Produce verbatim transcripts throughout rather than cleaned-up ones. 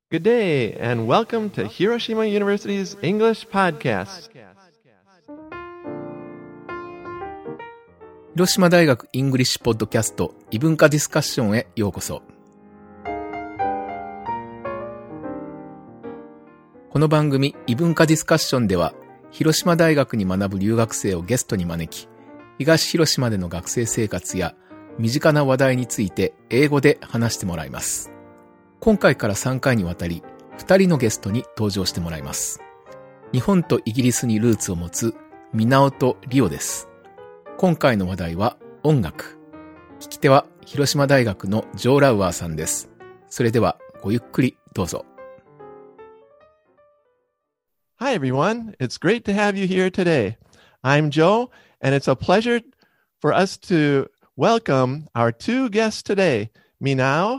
Good day, and welcome to Hiroshima University's English Podcast. 広島大学イングリッシュポッドキャスト異文化ディスカッションへようこそ。この番組異文化ディスカッションでは、広島大学に学ぶ留学生をゲストに招き、東広島での学生生活や身近な話題について英語で話してもらいます。今回からさんかいにわたり、ふたりのゲストに登場してもらいます。日本とイギリスにルーツを持つミナオとリオです。今回の話題は音楽。聞き手は広島大学のジョー・ラウアーさんです。それではごゆっくりどうぞ。 Hi everyone, it's great to have you here today. I'm Joe, and it's a pleasure for us to welcome our two guests today, Minao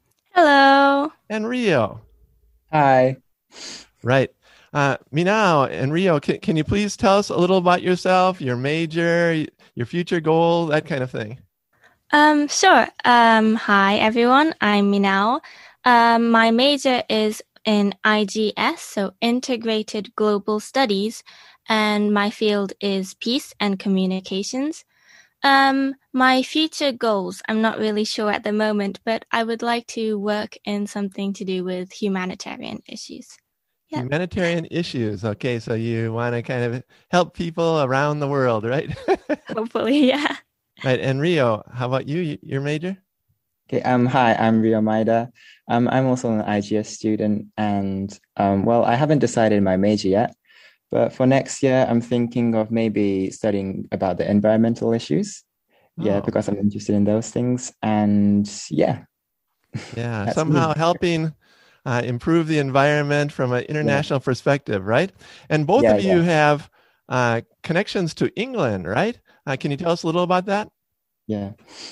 Hello. and Rio. Hi. Right. Uh, Minao and Rio, can, can you please tell us a little about yourself, your major, your future goal, that kind of thing? Um, sure. Um, hi, everyone. I'm Minao. Um, my major is in I G S, so Integrated Global Studies, and my field is Peace and Communications. Um, my future goals, I'm not really sure at the moment, but I would like to work in something to do with humanitarian issues. Yeah. Humanitarian issues. Okay, so you want to kind of help people around the world, right? Hopefully, yeah. Right. And Rio, how about you? Your major? Okay. Um. Hi. I'm Rio Maeda. Um. I'm also an I G S student, and um. Well, I haven't decided my major yet, but for next year, I'm thinking of maybe studying about the environmental issues. Yeah, Oh. because I'm interested in those things, and yeah. Yeah. That's Somehow me. helping uh, improve the environment from an international perspective, right? And both Yeah, of you yeah. have uh, connections to England, right? Uh, can you tell us a little about that? Yeah.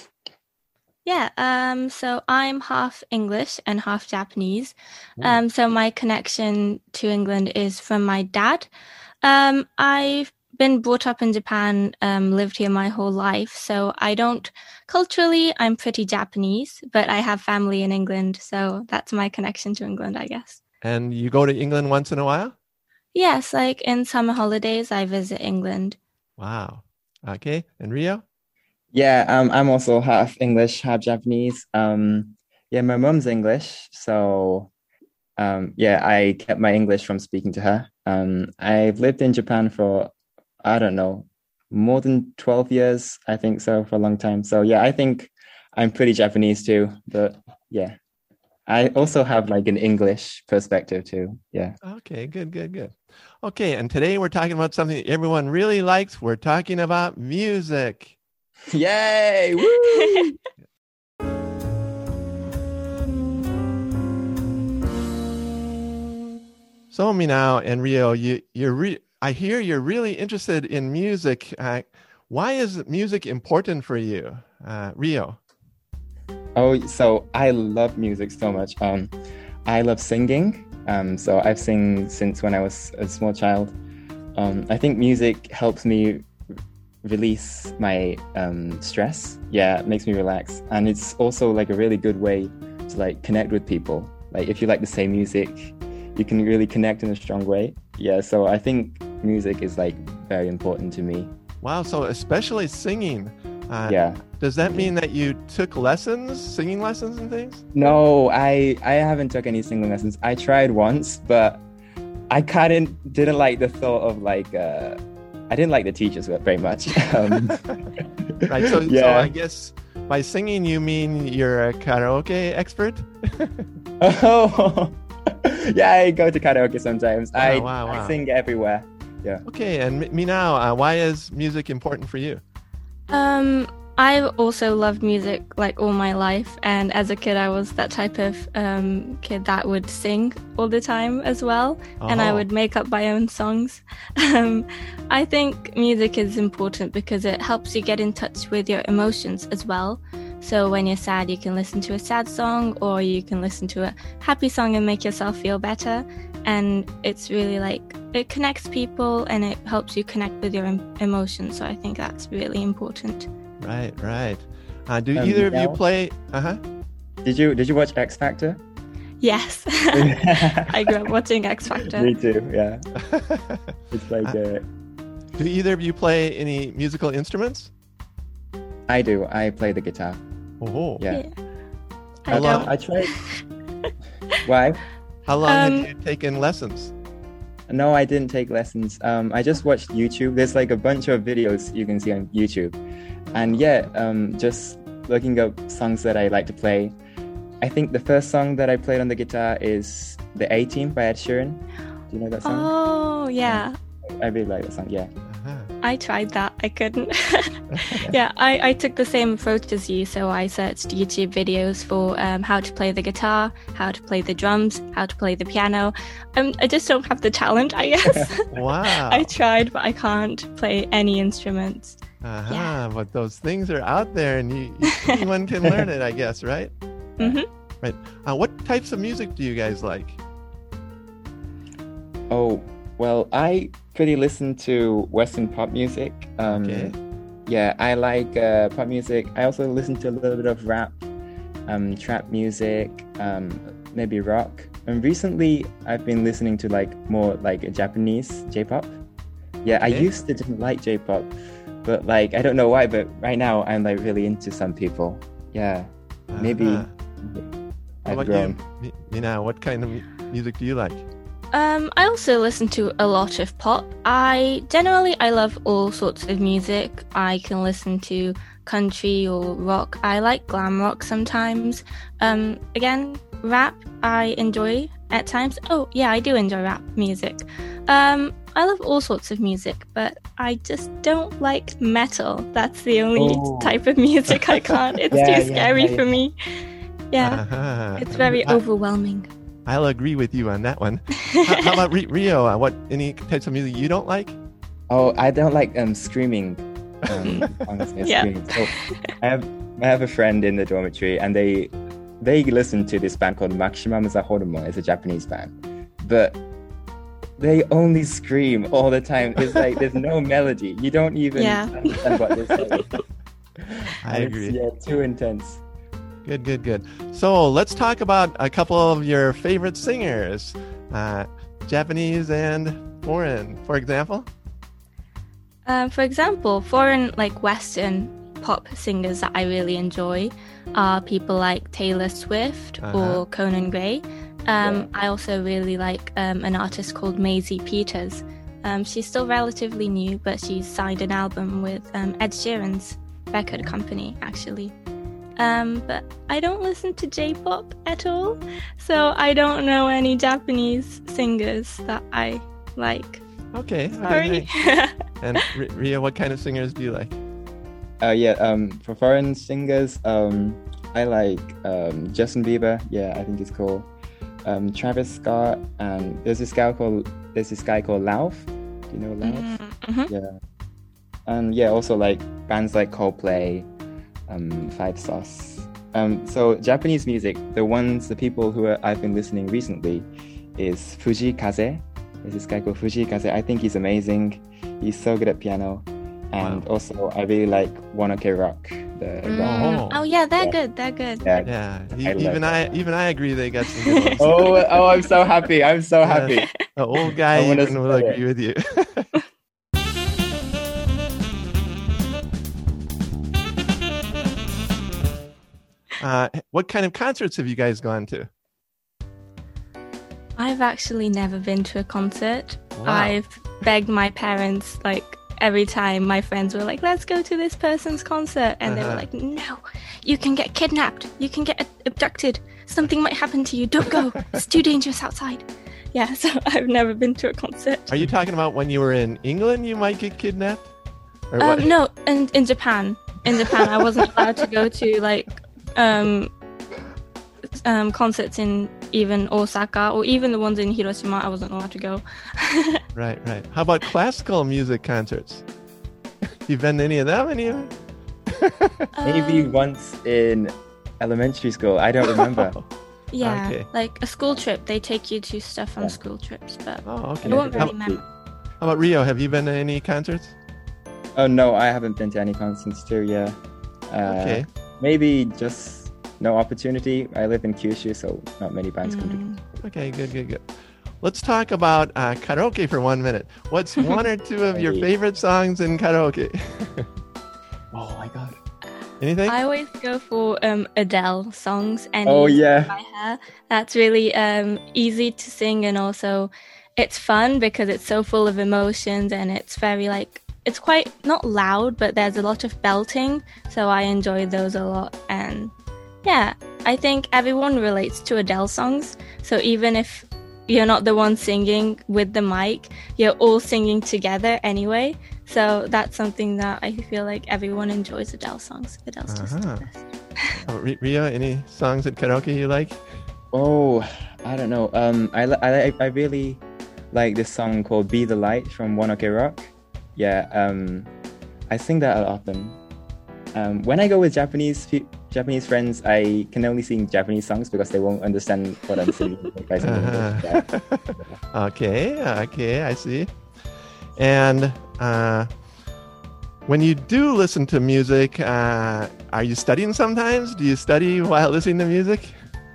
Yeah, um, so I'm half English and half Japanese. Um, so my connection to England is from my dad. Um, I've been brought up in Japan, um, lived here my whole life. So I don't, culturally, I'm pretty Japanese, but I have family in England. So that's my connection to England, I guess. And you go to England once in a while? Yes, like in summer holidays, I visit England. Wow. Okay. And Rio? Yeah. Um. I'm also half English, half Japanese. Um. Yeah. My mom's English, so um. Yeah. I kept my English from speaking to her. Um. I've lived in Japan for, I don't know, more than twelve years, I think so, for a long time. So yeah, I think I'm pretty Japanese too, but yeah. I also have like an English perspective too. Yeah. Okay, good, good, good. Okay, and today we're talking about something that everyone really likes. We're talking about music. Yay! Woo! So, Minao and Rio, you, you're re- I hear you're really interested in music. Uh, why is music important for you, uh, Rio? Oh, so I love music so much. Um, I love singing. Um, so I've sing since when I was a small child. Um, I think music helps me release my um, stress. Yeah, it makes me relax. And it's also like a really good way to like connect with people. Like if you like the same music, you can really connect in a strong way. Yeah, so I think music is like very important to me. Wow, so especially singing. Uh, Yeah. Does that mean that you took lessons, singing lessons and things? No, I I haven't took any singing lessons. I tried once, but I kind of didn't like the thought of like uh, I didn't like the teachers very much. Um, Right, so, so yeah. I guess by singing you mean you're a karaoke expert? Oh, yeah, I go to karaoke sometimes. Wow, I, wow, wow. I sing everywhere. Yeah. Okay, and me now, uh, why is music important for you? Um, I've also loved music like all my life, and as a kid I was that type of um, kid that would sing all the time as well, and I Oh. would make up my own songs. Um, I think music is important because it helps you get in touch with your emotions as well. So when you're sad, you can listen to a sad song, or you can listen to a happy song and make yourself feel better. And it's really like, it connects people and it helps you connect with your em- emotions. So I think that's really important. Right, right. Uh, do Um, either of you Mel? play? Uh huh. Did you did you watch X Factor? Yes. I grew up watching X Factor. Me too, yeah. It's like, uh, Do either of you play any musical instruments? I do. I play the guitar. Oh, Yeah. I I love- don't. I tried. Why? How long Um, have you taken lessons? No, I didn't take lessons. Um, I just watched YouTube. There's like a bunch of videos you can see on YouTube. And yeah, um, just looking up songs that I like to play. I think the first song that I played on the guitar is The A-Team by Ed Sheeran. Do you know that song? Oh, yeah. I really like that song, yeah. Uh-huh. I tried that. I couldn't. Yeah, I, I took the same approach as you. So I searched YouTube videos for um, how to play the guitar, how to play the drums, how to play the piano. Um, I just don't have the talent, I guess. Wow. I tried, but I can't play any instruments. Uh-huh. Yeah. But those things are out there and you, you, anyone can learn it, I guess, right? hmm Right. Uh, what types of music do you guys like? Oh, well, I pretty listen to Western pop music. Um, Okay. Yeah, I like uh, pop music. I also listen to a little bit of rap, um, trap music, um, maybe rock. And recently, I've been listening to like more like Japanese J-pop. Yeah, I Okay. used to didn't like J-pop, but like I don't know why. But right now, I'm like really into some people. Yeah, maybe Uh-huh. How I've about grown. you, Mi- Mina? What kind of mu- music do you like? Um, I also listen to a lot of pop. I generally I love all sorts of music. I can listen to country or rock. I like glam rock sometimes. Um, again, rap I enjoy at times. Oh yeah, I do enjoy rap music. Um, I love all sorts of music, but I just don't like metal. That's the only Oh. type of music I can't. It's Yeah, too yeah, scary yeah. for me. Yeah, Uh-huh. it's very I, overwhelming. I'll agree with you on that one. how, how about Ri- Rio? Uh, what any types of music you don't like? Oh, I don't like um screaming. Um, songs and Yeah. screaming. So I have I have a friend in the dormitory, and they they listen to this band called Maximum Zahorumo. It's a Japanese band, but they only scream all the time. It's like there's no melody. You don't even Yeah. understand what they're saying. I And agree. It's, yeah, too intense. Good, good, good. So let's talk about a couple of your favorite singers, uh, Japanese and foreign, for example. Um, for example, foreign, like Western pop singers that I really enjoy are people like Taylor Swift Uh-huh. or Conan Gray. Um, Yeah. I also really like um, an artist called Maisie Peters. Um, she's still relatively new, but she's signed an album with um, Ed Sheeran's record company, actually. Um, but I don't listen to J-pop at all, so I don't know any Japanese singers that I like. Okay. Sorry. okay. And R- Rio, what kind of singers do you like? Uh, yeah. Um, for foreign singers, um, I like um Justin Bieber. Yeah, I think it's cool. Um, Travis Scott, and there's this guy called there's this guy called Lauf. Do you know Lauf? Mhm. Yeah. And yeah, also like bands like Coldplay, um, Five Sauce. Um, so Japanese music, the ones, the people who are, I've been listening recently is Fuji Kaze. There's this guy called Fuji Kaze. I think he's amazing. He's so good at piano. And Wow. also, I really like One Ok Rock. The Mm. rock. Oh. Oh yeah, they're Yeah. good. They're good. Yeah. Yeah, e- I love even I, that. even I agree they got some good ones. Oh, oh, I'm so happy. I'm so Yeah. happy. The old guy Someone even doesn't will get it. agree with you. uh, what kind of concerts have you guys gone to? I've actually never been to a concert. Wow. I've begged my parents like every time my friends were like, let's go to this person's concert. And they were Uh-huh. like, no, you can get kidnapped. You can get abducted. Something might happen to you. Don't go. It's too dangerous outside. Yeah, so I've never been to a concert. Are you talking about when you were in England, you might get kidnapped? Or what? Um, no, in, in Japan. In Japan, I wasn't allowed to go to like um, um, concerts in even Osaka or even the ones in Hiroshima. I wasn't allowed to go. Right, right. How about classical music concerts? You been to any of them? Any of them? Maybe Um, once in elementary school. I don't remember. Yeah, Okay. like a school trip. They take you to stuff on Yeah. school trips, but Oh, okay. it won't How, really matter. how about Rio? Have you been to any concerts? Oh no, I haven't been to any concerts too. Yeah. Uh, Okay. Maybe just no opportunity. I live in Kyushu, so not many bands come to Kyushu. Okay, good, good, good. Let's talk about uh, karaoke for one minute. What's one or two of your favorite songs in karaoke? Oh my god. Anything? I always go for um, Adele songs. And oh yeah. by her. That's really um, easy to sing, and also it's fun because it's so full of emotions, and it's very like, it's quite not loud, but there's a lot of belting. So I enjoy those a lot. And yeah, I think everyone relates to Adele songs. So even if you're not the one singing with the mic, you're all singing together anyway. So that's something that I feel like everyone enjoys Adele songs. Adele's just Uh-huh. the best. Oh, Ri- Rio, any songs at karaoke you like? Oh, I don't know. Um, I li- I li- I really like this song called "Be the Light" from One Ok Rock. Yeah. Um, I sing that often. Um, when I go with Japanese fe- Japanese friends, I can only sing Japanese songs because they won't understand what I'm singing. If I sing English. Yeah. Uh-huh. Okay, okay, I see. And uh, when you do listen to music, uh, are you studying sometimes? Do you study while listening to music?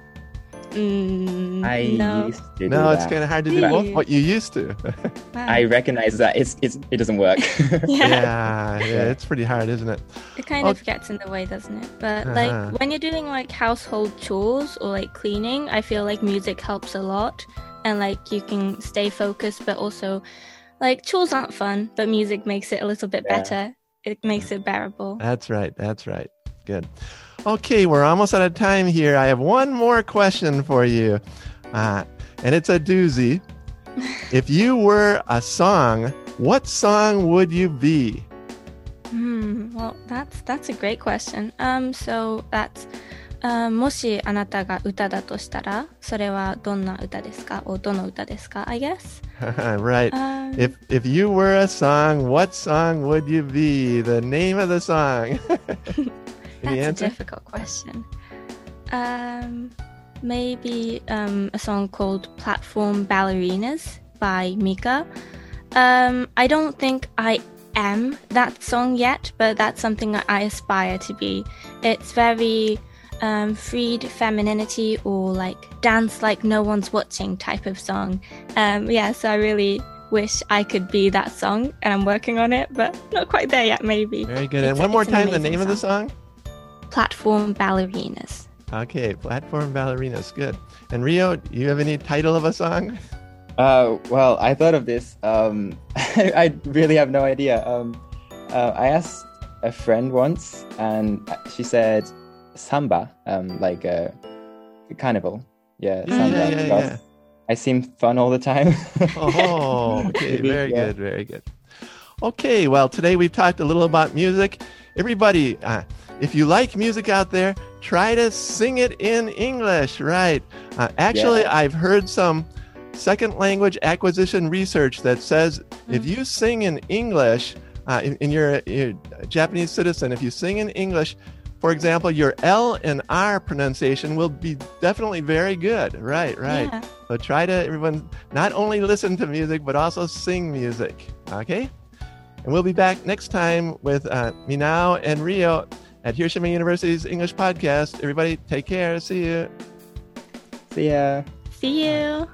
Mm, I no. used to do No, it's that. kind of hard to do Do both. you? What you used to. Wow. I recognize that it's it's it doesn't work. yeah, yeah, it's pretty hard, isn't it? It kind Oh. of gets in the way, doesn't it? But Uh-huh. like when you're doing like household chores or like cleaning, I feel like music helps a lot, and like you can stay focused, but also like chores aren't fun, but music makes it a little bit Yeah. better. It makes it bearable. That's right. That's right. Good. Okay, we're almost out of time here. I have one more question for you, uh, and it's a doozy. If you were a song, what song would you be? Hmm. Well, that's that's a great question. Um. So that's. あもしあなたが歌だとしたら、それはどんな歌ですか？おどの歌ですか？ I guess. right. Um, If if you were a song, what song would you be? The name of the song. Any that's a answer? difficult question. Um, maybe um, a song called Platform Ballerinas by Mika. Um, I don't think I am that song yet, but that's something that I aspire to be. It's very um, freed femininity, or like dance like no one's watching type of song. Um, yeah, so I really wish I could be that song, and I'm working on it, but not quite there yet, maybe. Very good. It's And a- one more it's an time, the amazing name of the song? Platform Ballerinas. Okay, Platform Ballerinas. Good. And Rio, do you have any title of a song? Uh, well, I thought of this. Um, I really have no idea. Um, uh, I asked a friend once, and she said samba, um, like a carnival. Yeah, Yeah, samba. yeah, yeah, because yeah. I seem fun all the time. Oh, okay. Maybe, Very yeah. good. Very good. Okay, well, today we've talked a little about music. Everybody, uh, if you like music out there, try to sing it in English, right? Uh, actually, Yeah. I've heard some second language acquisition research that says if you sing in English, uh, in, in your, your Japanese citizen, if you sing in English, for example, your L and R pronunciation will be definitely very good. Right, right. Yeah. So try to, everyone, not only listen to music, but also sing music. Okay? And we'll be back next time with uh, Minao and Rio at Hiroshima University's English Podcast. Everybody, take care. See you. See ya. See you.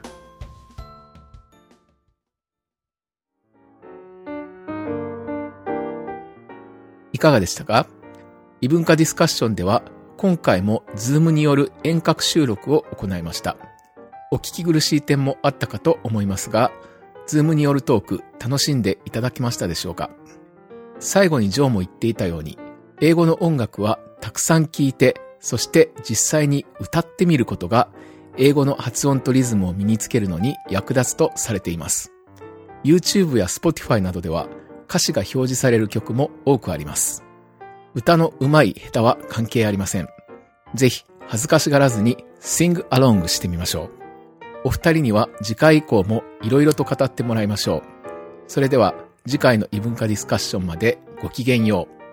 いかがでしたか？異文化ディスカッションでは今回も Zoom による遠隔収録を行いました。お聞き苦しい点もあったかと思いますが、Zoom によるトーク楽しんでいただけましたでしょうか？最後にジョーも言っていたように、英語の音楽はたくさん聴いて、そして実際に歌ってみることが英語の発音とリズムを身につけるのに役立つとされています。YouTube や Spotify などでは歌詞が表示される曲も多くあります。歌の上手い下手は関係ありません。ぜひ恥ずかしがらずに Sing Along してみましょう。お二人には次回以降もいろいろと語ってもらいましょう。それでは次回の異文化ディスカッションまでごきげんよう。